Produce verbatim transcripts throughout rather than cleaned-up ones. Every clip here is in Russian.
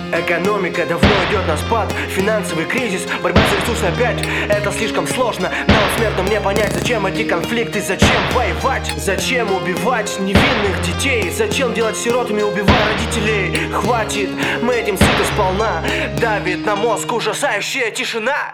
Экономика давно идет на спад, финансовый кризис, борьба за ресурсы опять. Это слишком сложно, нам смертным не понять, зачем эти конфликты, зачем воевать, зачем убивать невинных детей, зачем делать сиротами, убивая родителей. Хватит, мы этим сыты сполна, давит на мозг ужасающая тишина.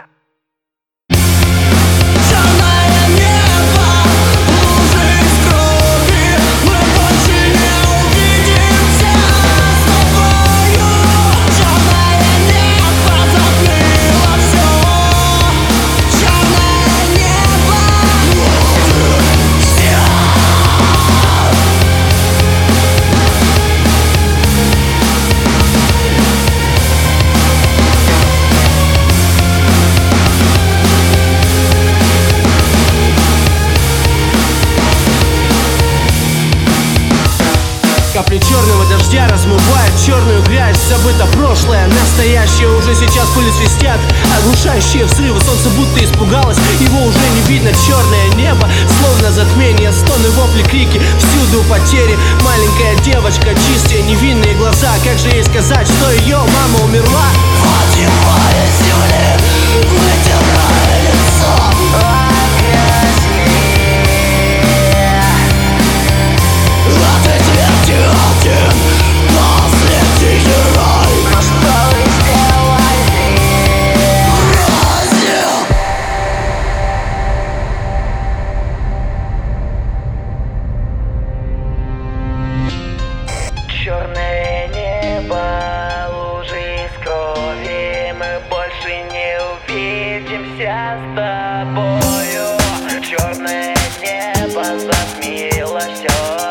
Капли черного дождя размывают черную грязь. Забыто прошлое, настоящее уже сейчас пыли свистят. Оглушающие взрывы, солнце будто испугалось, его уже не видно. Черное небо, словно затмение, стоны, вопли, крики, всюду потери. Маленькая девочка, чистые невинные глаза. Как же ей сказать, что ее мама умерла? Поднимая земли, вытирая лицо. Черное небо, лужи из крови, мы больше не увидимся с тобою. Черное небо затмило все.